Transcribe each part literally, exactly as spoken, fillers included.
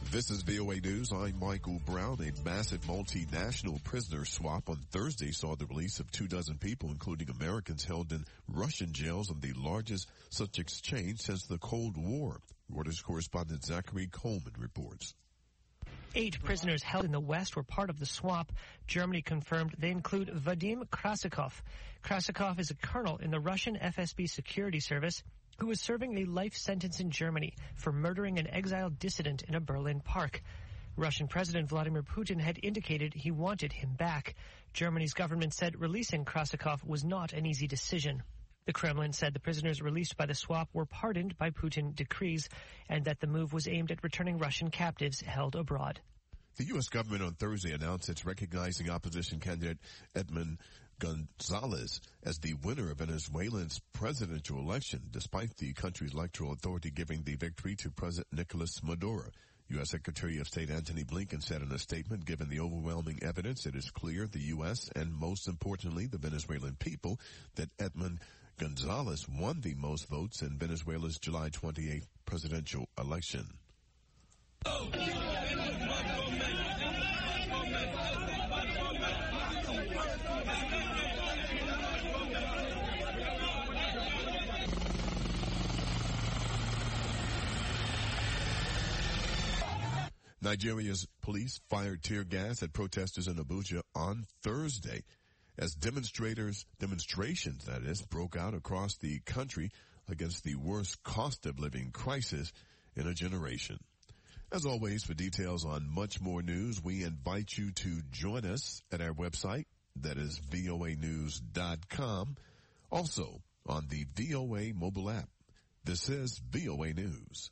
This is V O A News. I'm Michael Brown. A massive multinational prisoner swap on Thursday saw the release of two dozen people, including Americans held in Russian jails, on the largest such exchange since the Cold War. Reuters correspondent Zachary Coleman reports. Eight prisoners held in the West were part of the swap. Germany confirmed they include Vadim Krasikov. Krasikov is a colonel in the Russian F S B security service who was serving a life sentence in Germany for murdering an exiled dissident in a Berlin park. Russian President Vladimir Putin had indicated he wanted him back. Germany's government said releasing Krasikov was not an easy decision. The Kremlin said the prisoners released by the swap were pardoned by Putin decrees and that the move was aimed at returning Russian captives held abroad. The U S government on Thursday announced it's recognizing opposition candidate Edmund Gonzalez as the winner of Venezuela's presidential election, despite the country's electoral authority giving the victory to President Nicolas Maduro. U S Secretary of State Antony Blinken said in a statement, given the overwhelming evidence, it is clear the U S and most importantly the Venezuelan people that Edmund Gonzalez won the most votes in Venezuela's July twenty-eighth presidential election. Nigeria's police fired tear gas at protesters in Abuja on Thursday as demonstrators, demonstrations that is, broke out across the country against the worst cost of living crisis in a generation. As always, for details on much more news, we invite you to join us at our website, that is V O A news dot com, also on the V O A mobile app. This is V O A News.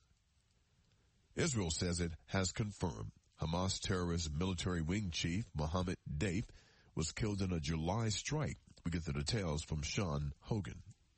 Israel says it has confirmed Hamas terrorist military wing chief Mohammed Deif was killed in a July strike. We get the details from Sean Hogan.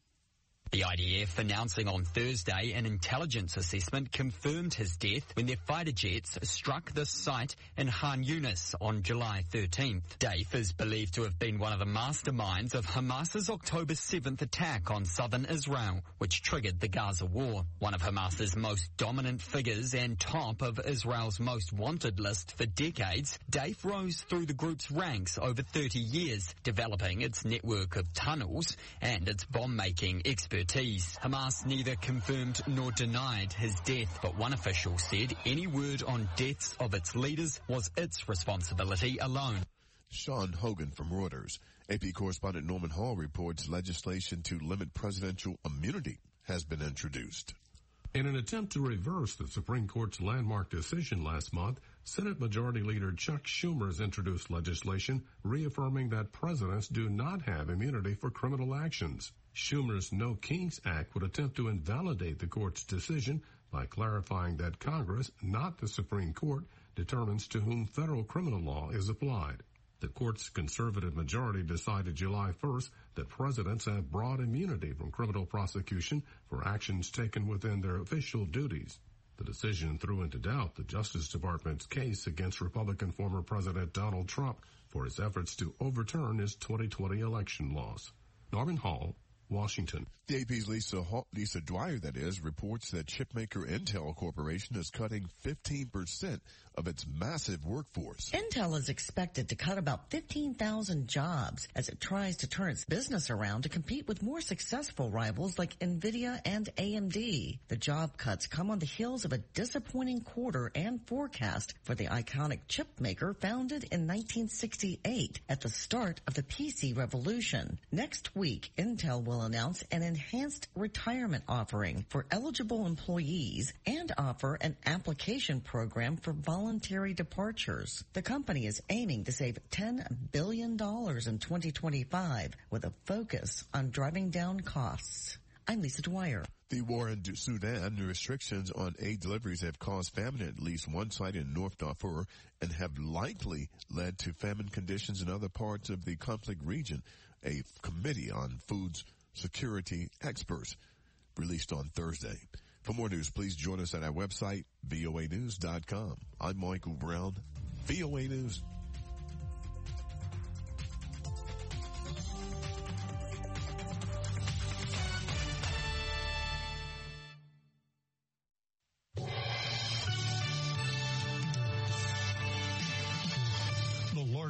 The I D F announcing on Thursday an intelligence assessment confirmed his death when their fighter jets struck the site in Khan Yunis on July thirteenth. Deif is believed to have been one of the masterminds of Hamas's October seventh attack on southern Israel, which triggered the Gaza war. One of Hamas's most dominant figures and top of Israel's most wanted list for decades, Deif rose through the group's ranks over thirty years, developing its network of tunnels and its bomb-making expertise. Hamas neither confirmed nor denied his death, but one official said any word on deaths of its leaders was its responsibility alone. Sean Hogan from Reuters. A P correspondent Norman Hall reports legislation to limit presidential immunity has been introduced. In an attempt to reverse the Supreme Court's landmark decision last month, Senate Majority Leader Chuck Schumer has introduced legislation reaffirming that presidents do not have immunity for criminal actions. Schumer's No Kings Act would attempt to invalidate the court's decision by clarifying that Congress, not the Supreme Court, determines to whom federal criminal law is applied. The court's conservative majority decided July first that presidents have broad immunity from criminal prosecution for actions taken within their official duties. The decision threw into doubt the Justice Department's case against Republican former President Donald Trump for his efforts to overturn his twenty twenty election loss. Norman Hall, Washington. The A P's Lisa Lisa Dwyer, that is, reports that chipmaker Intel Corporation is cutting fifteen percent of its massive workforce. Intel is expected to cut about fifteen thousand jobs as it tries to turn its business around to compete with more successful rivals like NVIDIA and A M D. The job cuts come on the heels of a disappointing quarter and forecast for the iconic chipmaker founded in nineteen sixty-eight at the start of the P C revolution. Next week, Intel will announce an enhanced retirement offering for eligible employees and offer an application program for voluntary departures. The company is aiming to save ten billion dollars in twenty twenty-five with a focus on driving down costs. I'm Lisa Dwyer. The war in Sudan, the restrictions on aid deliveries have caused famine at least one site in North Darfur and have likely led to famine conditions in other parts of the conflict region. A committee on foods security experts released on Thursday. For more news, please join us at our website, V O A news dot com. I'm Michael Brown, V O A News.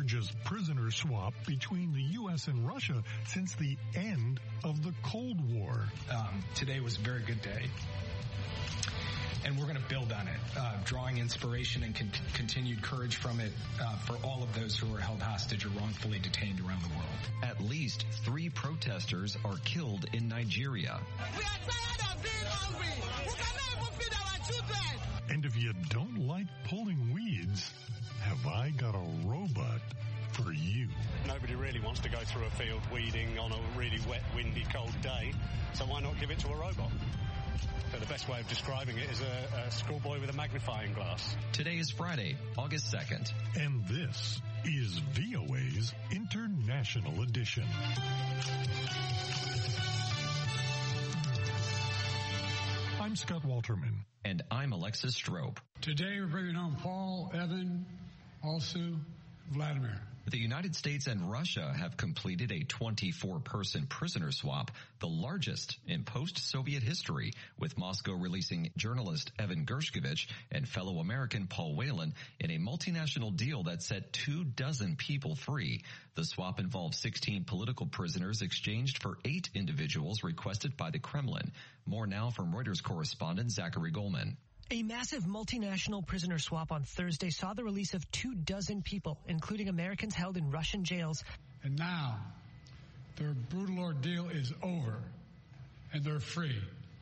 largest prisoner swap between the U S and Russia since the end of the Cold War. Um, today was a very good day, and we're going to build on it, uh, drawing inspiration and con- continued courage from it uh, for all of those who are held hostage or wrongfully detained around the world. At least three protesters are killed in Nigeria. We are tired of being hungry. We cannot even feed our children. And if you don't like pulling weeds, have I got a robot for you? Nobody really wants to go through a field weeding on a really wet, windy, cold day, so why not give it to a robot? So the best way of describing it is a, a schoolboy with a magnifying glass. Today is Friday, August second. And this is V O A's International Edition. I'm Scott Walterman. And I'm Alexis Strope. Today we're bringing home Paul, Evan, also Vladimir. The United States and Russia have completed a twenty-four person prisoner swap, the largest in post-Soviet history, with Moscow releasing journalist Evan Gershkovich and fellow American Paul Whelan in a multinational deal that set two dozen people free. The swap involved sixteen political prisoners exchanged for eight individuals requested by the Kremlin. More now from Reuters correspondent Zachary Goldman. A massive multinational prisoner swap on Thursday saw the release of two dozen people, including Americans held in Russian jails. And now, their brutal ordeal is over, and they're free.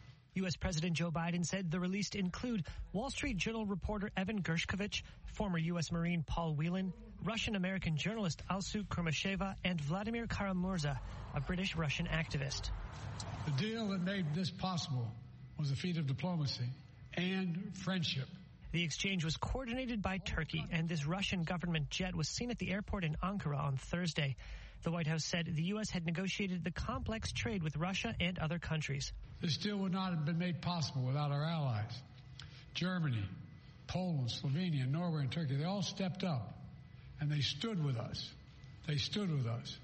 U S. President Joe Biden said the released include Wall Street Journal reporter Evan Gershkovich, former U S. Marine Paul Whelan, Russian-American journalist Alsu Kurmasheva, and Vladimir Kara-Murza, a British-Russian activist. The deal that made this possible was a feat of diplomacy and friendship. The exchange was coordinated by Turkey, and this Russian government jet was seen at the airport in Ankara on Thursday. The White House said the U S had negotiated the complex trade with Russia and other countries. This deal would not have been made possible without our allies. Germany, Poland, Slovenia, Norway, and Turkey, they all stepped up, and they stood with us. They stood with us.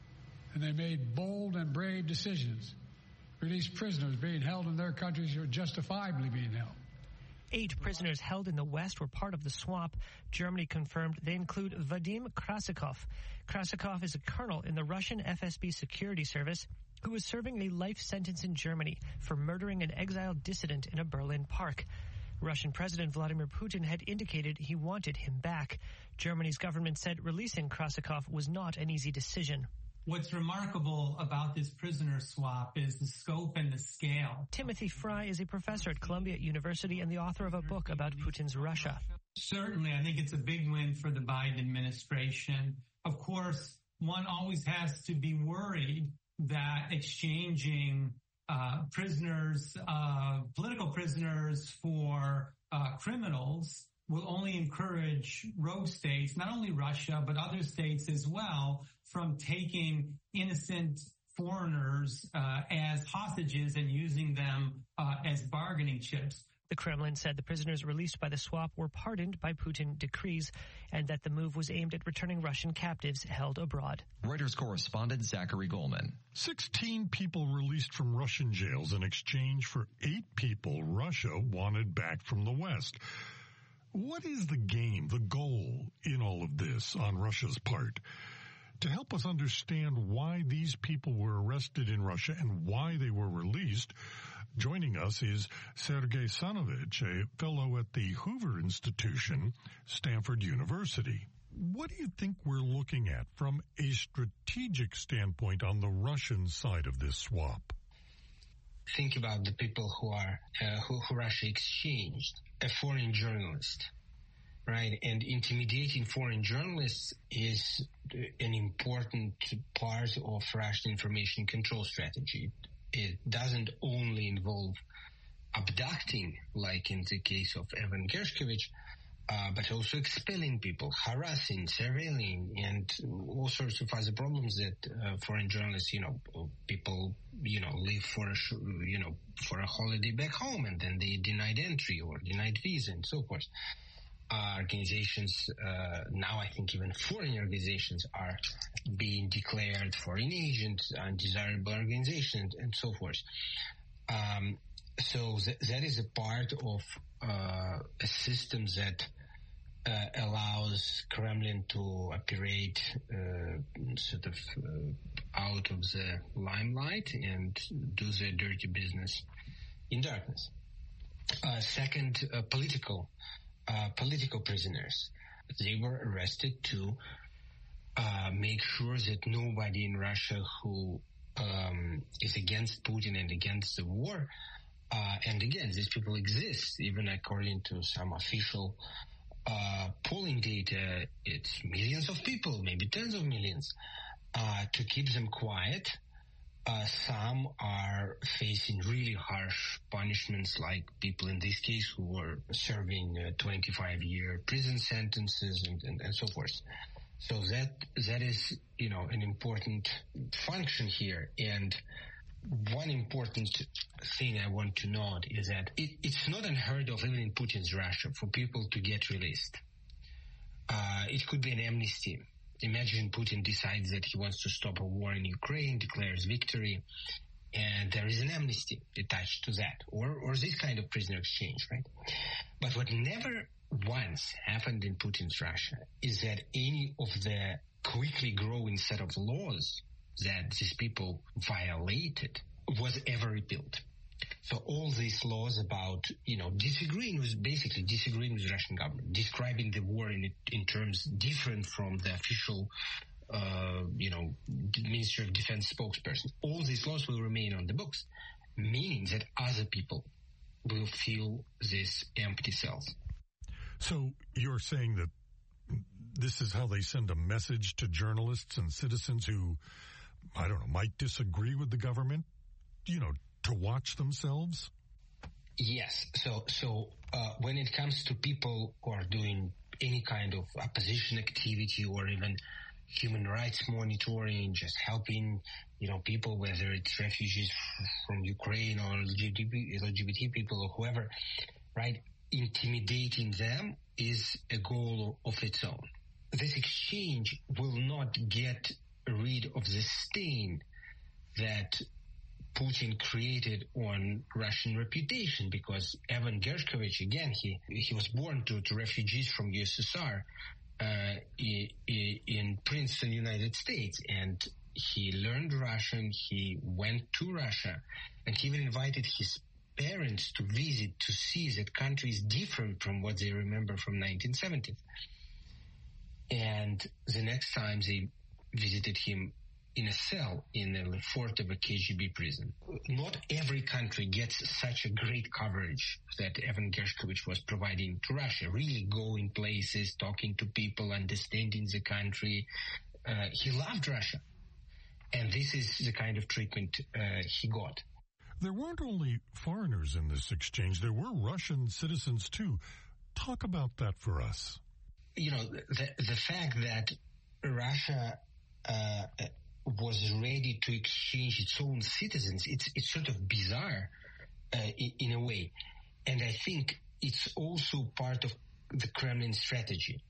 And they made bold and brave decisions. Released prisoners being held in their countries who are justifiably being held. Eight prisoners held in the West were part of the swap. Germany confirmed they include Vadim Krasikov. Krasikov is a colonel in the Russian F S B security service who was serving a life sentence in Germany for murdering an exiled dissident in a Berlin park. Russian President Vladimir Putin had indicated he wanted him back. Germany's government said releasing Krasikov was not an easy decision. What's remarkable about this prisoner swap is the scope and the scale. Timothy Fry is a professor at Columbia University and the author of a book about Putin's Russia. Certainly, I think it's a big win for the Biden administration. Of course, one always has to be worried that exchanging uh, prisoners, uh, political prisoners for uh, criminals will only encourage rogue states, not only Russia, but other states as well, from taking innocent foreigners uh, as hostages and using them uh, as bargaining chips. The Kremlin said the prisoners released by the swap were pardoned by Putin decrees and that the move was aimed at returning Russian captives held abroad. Reuters correspondent Zachary Goldman. Sixteen people released from Russian jails in exchange for eight people Russia wanted back from the West. What is the game, the goal in all of this on Russia's part? To help us understand why these people were arrested in Russia and why they were released, joining us is Sergei Sanovich, a fellow at the Hoover Institution, Stanford University. What do you think we're looking at from a strategic standpoint on the Russian side of this swap? Think about the people who are uh, who, who Russia exchanged. A foreign journalist, right? And intimidating foreign journalists is an important part of Russian information control strategy. It doesn't only involve abducting, like in the case of Evan Gershkovich, uh, but also expelling people, harassing, surveilling, and all sorts of other problems that uh, foreign journalists, you know, people, you know, live for a, you know, for a holiday back home, and then they denied entry or denied visa and so forth. Uh, organizations, uh, now I think even foreign organizations are being declared foreign agents, undesirable organizations, and so forth. Um, so th- that is a part of uh, a system that uh, allows Kremlin to operate uh, sort of uh, out of the limelight and do their dirty business in darkness. Uh, second, uh, political uh, political prisoners. They were arrested to uh, make sure that nobody in Russia who um, is against Putin and against the war, uh, and again, these people exist, even according to some official uh, polling data, it's millions of people, maybe tens of millions, uh, to keep them quiet. Uh, some are facing really harsh punishments, like people in this case who were serving uh, twenty-five year prison sentences and, and, and so forth. So that that is, you know, an important function here. And one important thing I want to note is that it, it's not unheard of, even in Putin's Russia, for people to get released. Uh, it could be an amnesty. Imagine Putin decides that he wants to stop a war in Ukraine, declares victory, and there is an amnesty attached to that, or or this kind of prisoner exchange, right? But what never once happened in Putin's Russia is that any of the quickly growing set of laws that these people violated was ever repealed. So all these laws about, you know, disagreeing with, basically disagreeing with the Russian government, describing the war in in terms different from the official, uh, you know, Ministry of Defense spokesperson, all these laws will remain on the books, meaning that other people will fill these empty cells. So you're saying that this is how they send a message to journalists and citizens who, I don't know, might disagree with the government, you know, to watch themselves? Yes. So, so uh, when it comes to people who are doing any kind of opposition activity or even human rights monitoring, just helping, you know, people, whether it's refugees from Ukraine or L G B T people or whoever, right? Intimidating them is a goal of its own. This exchange will not get rid of the stain that Putin created on Russian reputation, because Evan Gershkovich, again, he he was born to, to refugees from U S S R uh, in, in Princeton, United States, and he learned Russian, he went to Russia, and he even invited his parents to visit to see that country is different from what they remember from nineteen seventies. And the next time they visited him in a cell in the fort of a K G B prison. Not every country gets such a great coverage that Evan Gershkovich was providing to Russia, really going places, talking to people, understanding the country. Uh, he loved Russia. And this is the kind of treatment uh, he got. There weren't only foreigners in this exchange. There were Russian citizens, too. Talk about that for us. You know, the, the fact that Russia uh, was ready to exchange its own citizens, it's it's sort of bizarre uh, in, in a way. And I think it's also part of the Kremlin strategy.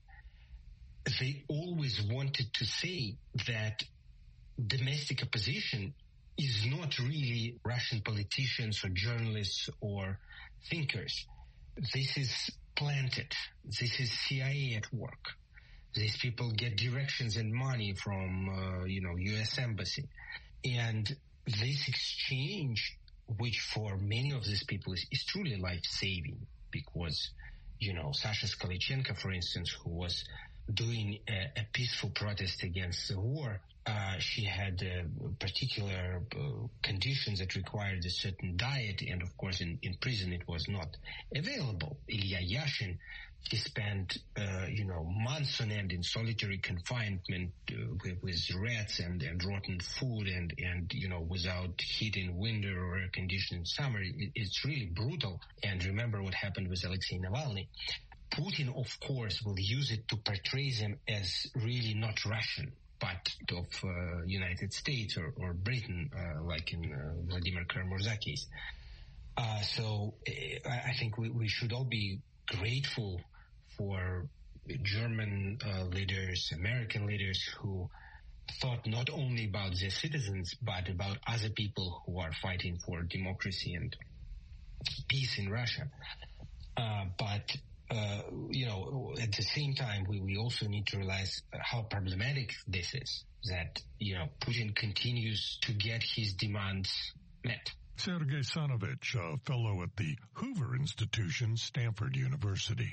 They always wanted to say that domestic opposition is not really Russian politicians or journalists or thinkers. This is planted. This is C I A at work. These people get directions and money from, uh, you know, U S Embassy. And this exchange, which for many of these people is, is truly life-saving, because, you know, Sasha Skalichenko, for instance, who was doing a, a peaceful protest against the war, uh, she had uh, particular uh, conditions that required a certain diet, and of course in, in prison it was not available. Ilya Yashin, he spent, uh, you know, months on end in solitary confinement uh, with, with rats and, and rotten food and, and, you know, without heat in winter or air conditioning in summer. It, it's really brutal. And remember what happened with Alexei Navalny. Putin, of course, will use it to portray them as really not Russian, but of uh, United States or, or Britain, uh, like in uh, Vladimir Karamurza case. Uh, so uh, I think we, we should all be grateful for German uh, leaders, American leaders who thought not only about their citizens, but about other people who are fighting for democracy and peace in Russia. Uh, but uh, you know, at the same time, we, we also need to realize how problematic this is, that, you know, Putin continues to get his demands met. Sergei Sanovich, a fellow at the Hoover Institution, Stanford University.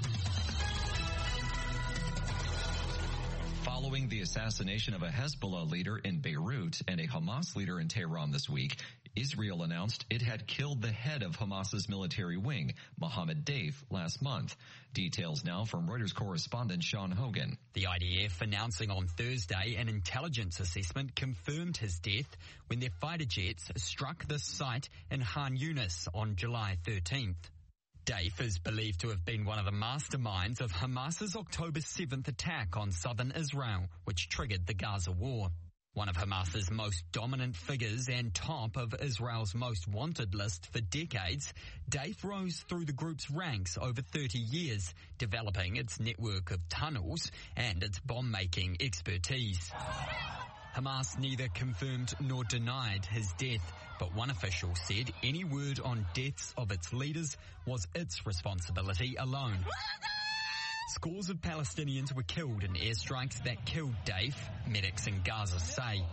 Following the assassination of a Hezbollah leader in Beirut and a Hamas leader in Tehran this week, Israel announced it had killed the head of Hamas's military wing, Mohammed Deif, last month. Details now from Reuters correspondent Sean Hogan. The I D F announcing on Thursday an intelligence assessment confirmed his death when their fighter jets struck the site in Khan Yunis on July thirteenth. Deif is believed to have been one of the masterminds of Hamas's October seventh attack on southern Israel, which triggered the Gaza war. One of Hamas's most dominant figures and top of Israel's most wanted list for decades, Deif rose through the group's ranks over thirty years, developing its network of tunnels and its bomb-making expertise. Hamas neither confirmed nor denied his death, but one official said any word on deaths of its leaders was its responsibility alone. Scores of Palestinians were killed in airstrikes that killed Deif, medics in Gaza say.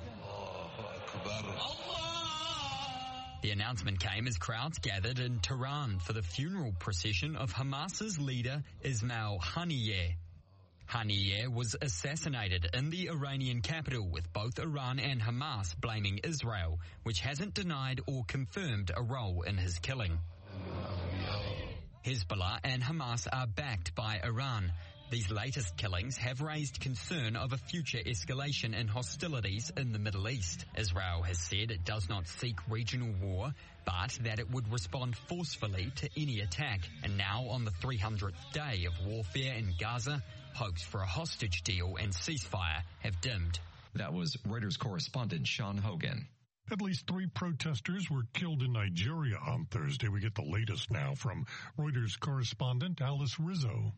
The announcement came as crowds gathered in Tehran for the funeral procession of Hamas's leader Ismail Haniyeh. Haniyeh was assassinated in the Iranian capital, with both Iran and Hamas blaming Israel, which hasn't denied or confirmed a role in his killing. Hezbollah and Hamas are backed by Iran. These latest killings have raised concern of a future escalation in hostilities in the Middle East. Israel has said it does not seek regional war, but that it would respond forcefully to any attack. And now, on the three hundredth day of warfare in Gaza, hopes for a hostage deal and ceasefire have dimmed. That was Reuters correspondent Sean Hogan. At least three protesters were killed in Nigeria on Thursday. We get the latest now from Reuters correspondent Alice Rizzo.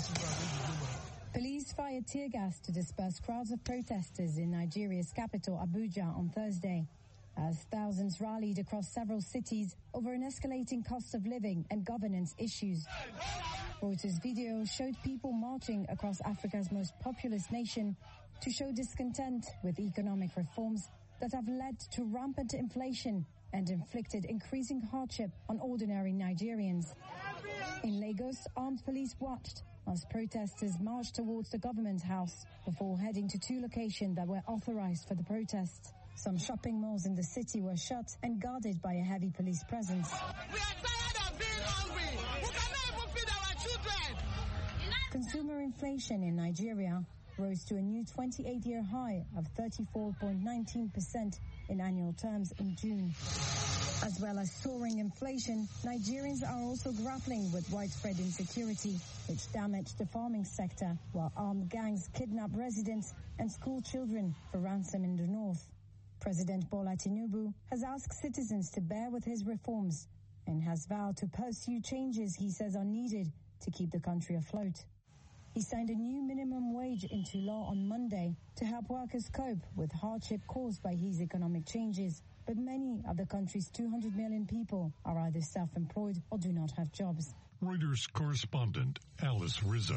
Police fired tear gas to disperse crowds of protesters in Nigeria's capital, Abuja, on Thursday, as thousands rallied across several cities over an escalating cost of living and governance issues. Reuters video showed people marching across Africa's most populous nation to show discontent with economic reforms that have led to rampant inflation and inflicted increasing hardship on ordinary Nigerians. In Lagos, armed police watched as protesters marched towards the government house before heading to two locations that were authorized for the protests. Some shopping malls in the city were shut and guarded by a heavy police presence. We are tired of being hungry. We cannot even feed our children. Consumer inflation in Nigeria rose to a new twenty-eight-year high of thirty-four point one nine percent in annual terms in June. As well as soaring inflation, Nigerians are also grappling with widespread insecurity, which damaged the farming sector, while armed gangs kidnap residents and school children for ransom in the north. President Bola Tinubu has asked citizens to bear with his reforms and has vowed to pursue changes he says are needed to keep the country afloat. He signed a new minimum wage into law on Monday to help workers cope with hardship caused by his economic changes. But many of the country's two hundred million people are either self-employed or do not have jobs. Reuters correspondent Alice Rizzo.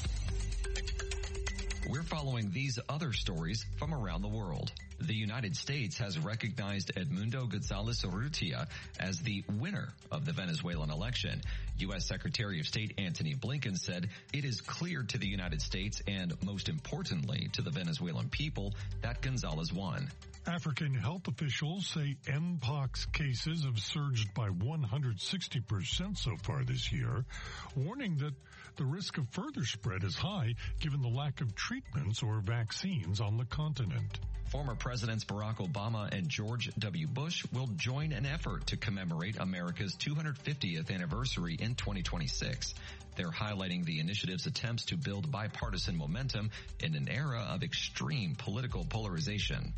We're following these other stories from around the world. The United States has recognized Edmundo González Urrutia as the winner of the Venezuelan election. U S Secretary of State Antony Blinken said it is clear to the United States and, most importantly, to the Venezuelan people that González won. African health officials say Mpox cases have surged by one hundred sixty percent so far this year, warning that the risk of further spread is high given the lack of treatments or vaccines on the continent. Former Presidents Barack Obama and George W. Bush will join an effort to commemorate America's two hundred fiftieth anniversary in twenty twenty-six. They're highlighting the initiative's attempts to build bipartisan momentum in an era of extreme political polarization.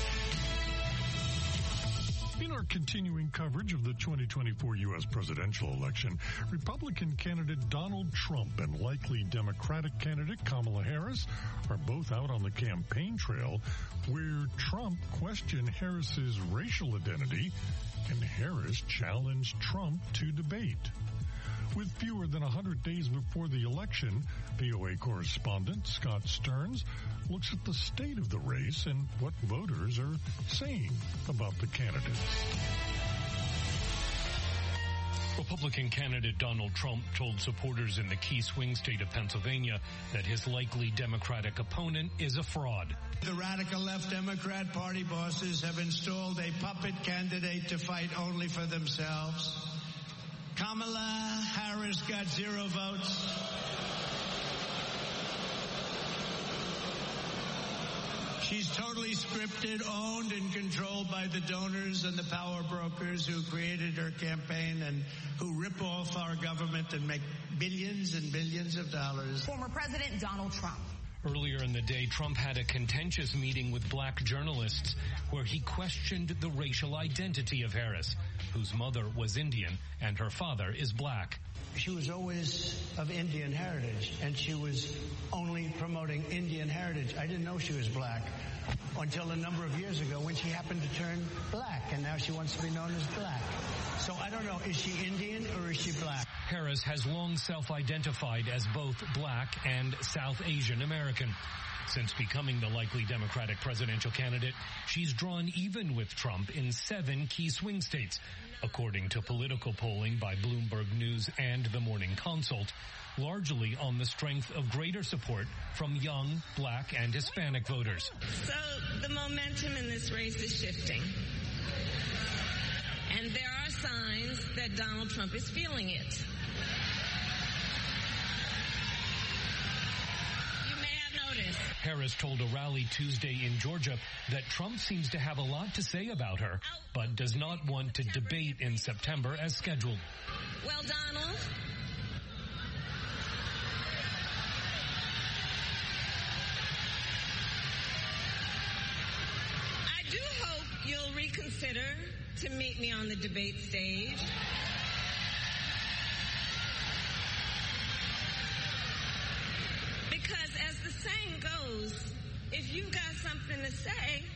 In our continuing coverage of the twenty twenty-four U S presidential election, Republican candidate Donald Trump and likely Democratic candidate Kamala Harris are both out on the campaign trail, where Trump questioned Harris's racial identity and Harris challenged Trump to debate. With fewer than one hundred days before the election, V O A correspondent Scott Stearns looks at the state of the race and what voters are saying about the candidates. Republican candidate Donald Trump told supporters in the key swing state of Pennsylvania that his likely Democratic opponent is a fraud. The radical left Democrat Party bosses have installed a puppet candidate to fight only for themselves. Kamala Harris got zero votes. She's totally scripted, owned, and controlled by the donors and the power brokers who created her campaign and who rip off our government and make billions and billions of dollars. Former President Donald Trump. Earlier in the day, Trump had a contentious meeting with black journalists where he questioned the racial identity of Harris, whose mother was Indian and her father is black. She was always of Indian heritage, and she was only promoting Indian heritage. I didn't know she was black until a number of years ago when she happened to turn black, and now she wants to be known as black. So I don't know, is she Indian or is she black? Harris has long self-identified as both black and South Asian American. Since becoming the likely Democratic presidential candidate, she's drawn even with Trump in seven key swing states, according to political polling by Bloomberg News and The Morning Consult, largely on the strength of greater support from young, black, and Hispanic voters. So the momentum in this race is shifting. And there are signs that Donald Trump is feeling it. Harris told a rally Tuesday in Georgia that Trump seems to have a lot to say about her, but does not want to debate in September as scheduled. Well, Donald, I do hope you'll reconsider to meet me on the debate stage. Because as the saying goes, if you've got something to say, say it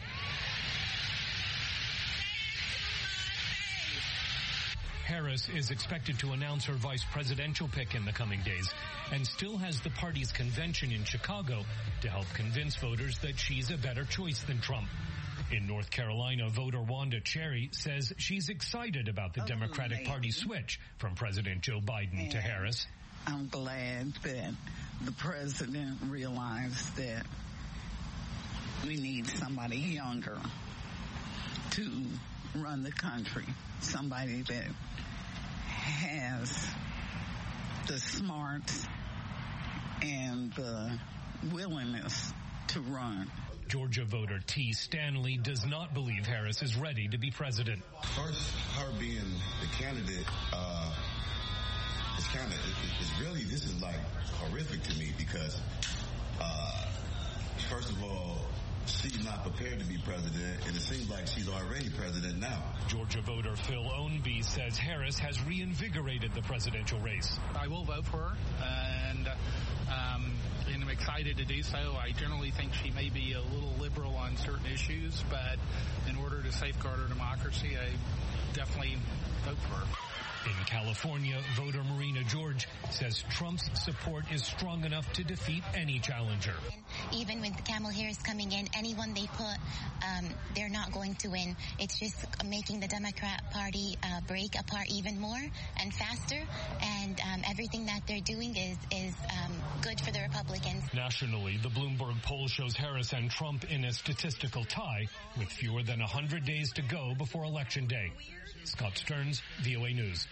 to my face. Harris is expected to announce her vice presidential pick in the coming days and still has the party's convention in Chicago to help convince voters that she's a better choice than Trump. In North Carolina, voter Wanda Cherry says she's excited about the oh, Democratic lady. Party switch from President Joe Biden and to Harris. I'm glad that the president realized that we need somebody younger to run the country, somebody that has the smarts and the willingness to run. Georgia voter T. Stanley does not believe Harris is ready to be president. First, her being the candidate, uh, it's kind of, it's really, this is like horrific to me because, uh, first of all, she's not prepared to be president, and it seems like she's already president now. Georgia voter Phil Ownby says Harris has reinvigorated the presidential race. I will vote for her, and um, and I'm excited to do so. I generally think she may be a little liberal on certain issues, but in order to safeguard our democracy, I definitely vote for her. In California, voter Marina George says Trump's support is strong enough to defeat any challenger. Even with Kamala Harris coming in, anyone they put, um, they're not going to win. It's just making the Democrat Party uh, break apart even more and faster, and um, everything that they're doing is, is um, good for the Republicans. Nationally, the Bloomberg poll shows Harris and Trump in a statistical tie with fewer than one hundred days to go before Election Day. Scott Stearns, V O A News.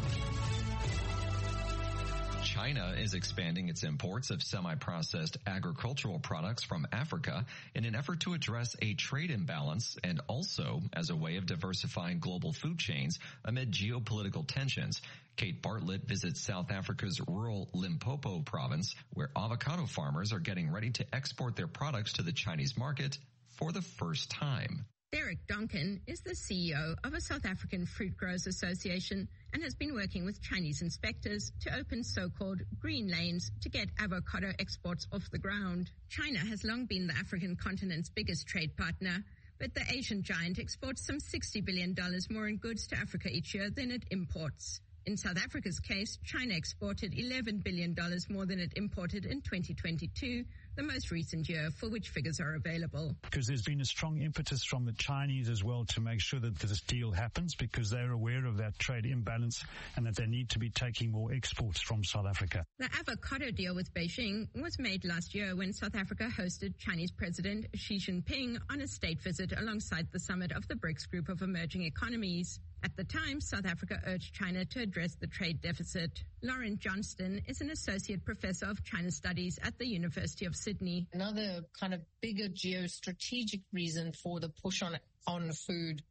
China is expanding its imports of semi-processed agricultural products from Africa in an effort to address a trade imbalance and also as a way of diversifying global food chains amid geopolitical tensions. Kate Bartlett visits South Africa's rural Limpopo province, where avocado farmers are getting ready to export their products to the Chinese market for the first time. Derek Duncan is the C E O of a South African Fruit Growers Association and has been working with Chinese inspectors to open so-called green lanes to get avocado exports off the ground. China has long been the African continent's biggest trade partner, but the Asian giant exports some sixty billion dollars more in goods to Africa each year than it imports. In South Africa's case, China exported eleven billion dollars more than it imported in twenty twenty-two, the most recent year for which figures are available. Because there's been a strong impetus from the Chinese as well to make sure that this deal happens, because they're aware of that trade imbalance and that they need to be taking more exports from South Africa. The avocado deal with Beijing was made last year when South Africa hosted Chinese President Xi Jinping on a state visit alongside the summit of the BRICS group of emerging economies. At the time, South Africa urged China to address the trade deficit. Lauren Johnston is an associate professor of China studies at the University of Sydney. Another kind of bigger geostrategic reason for the push on, on food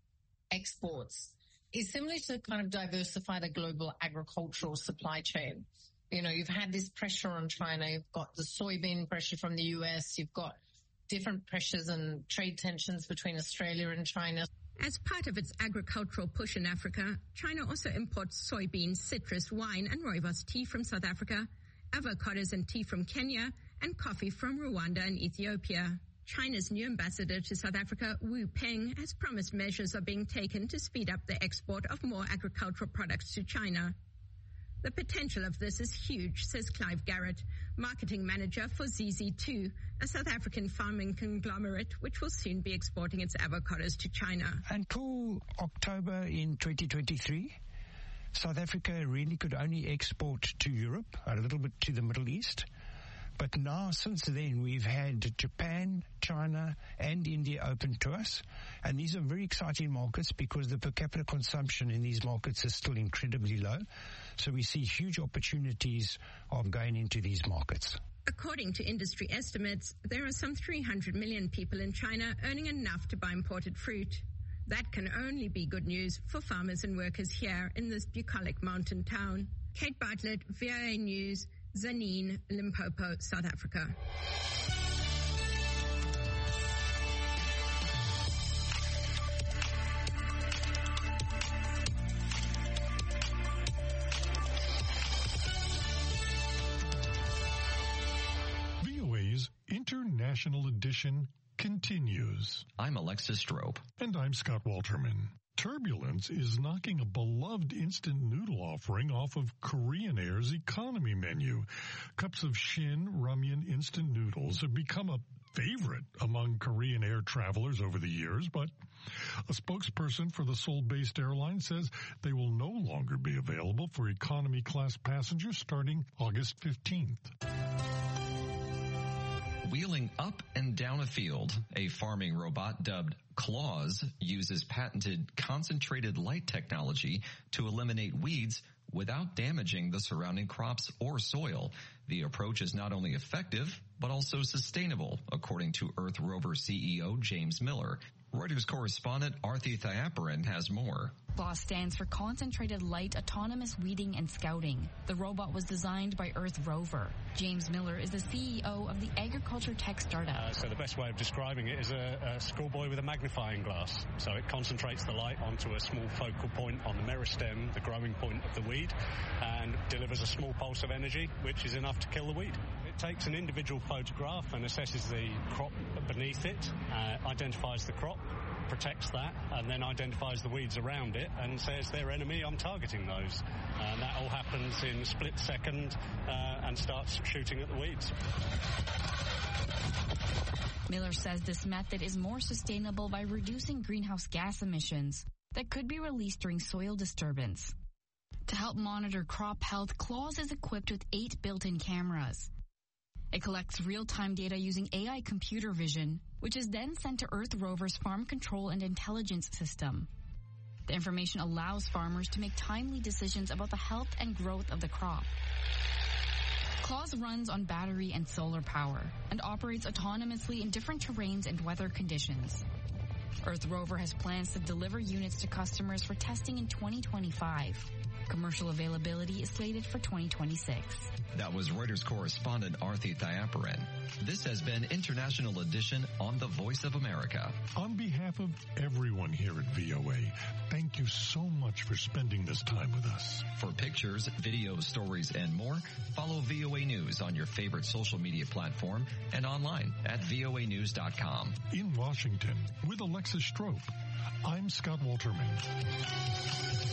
exports is similar to kind of diversify the global agricultural supply chain. You know, you've had this pressure on China. You've got the soybean pressure from the U S. You've got different pressures and trade tensions between Australia and China. As part of its agricultural push in Africa, China also imports soybeans, citrus, wine and rooibos tea from South Africa, avocados and tea from Kenya, and coffee from Rwanda and Ethiopia. China's new ambassador to South Africa, Wu Peng, has promised measures are being taken to speed up the export of more agricultural products to China. The potential of this is huge, says Clive Garrett, marketing manager for Z Z two, a South African farming conglomerate which will soon be exporting its avocados to China. Until October in twenty twenty-three, South Africa really could only export to Europe, a little bit to the Middle East. But now, since then, we've had Japan, China, and India open to us. And these are very exciting markets because the per capita consumption in these markets is still incredibly low. So we see huge opportunities of going into these markets. According to industry estimates, there are some three hundred million people in China earning enough to buy imported fruit. That can only be good news for farmers and workers here in this bucolic mountain town. Kate Bartlett, V O A News, Zanin, Limpopo, South Africa. V O A's International Edition continues. I'm Alexis Strope. And I'm Scott Walterman. Turbulence is knocking a beloved instant noodle offering off of Korean Air's economy menu. Cups of Shin Ramyun instant noodles have become a favorite among Korean Air travelers over the years, but a spokesperson for the Seoul-based airline says they will no longer be available for economy class passengers starting August fifteenth. Wheeling up and down a field, a farming robot dubbed Claws uses patented concentrated light technology to eliminate weeds without damaging the surrounding crops or soil. The approach is not only effective, but also sustainable, according to Earth Rover C E O James Miller. Reuters correspondent Arthi Thayaparan has more. CLAWS stands for Concentrated Light Autonomous Weeding and Scouting. The robot was designed by Earth Rover. James Miller is the C E O of the agriculture tech startup. Uh, so the best way of describing it is a, a schoolboy with a magnifying glass. So it concentrates the light onto a small focal point on the meristem, the growing point of the weed, and delivers a small pulse of energy, which is enough to kill the weed. It takes an individual photograph and assesses the crop beneath it, uh, identifies the crop, protects that, and then identifies the weeds around it and says, their enemy, I'm targeting those. And that all happens in a split second uh, and starts shooting at the weeds. Miller says this method is more sustainable by reducing greenhouse gas emissions that could be released during soil disturbance. To help monitor crop health, CLAWS is equipped with eight built-in cameras. It collects real-time data using A I computer vision, which is then sent to Earth Rover's Farm Control and Intelligence System. The information allows farmers to make timely decisions about the health and growth of the crop. CLAWS runs on battery and solar power and operates autonomously in different terrains and weather conditions. Earth Rover has plans to deliver units to customers for testing in twenty twenty-five. Commercial availability is slated for twenty twenty-six. That was Reuters correspondent Arthi Thayaparan. This has been International Edition on The Voice of America. On behalf of everyone here at V O A, thank you so much for spending this time with us. For pictures, videos, stories, and more, follow V O A News on your favorite social media platform and online at V O A news dot com. In Washington, with Alexis Strope, I'm Scott Walterman.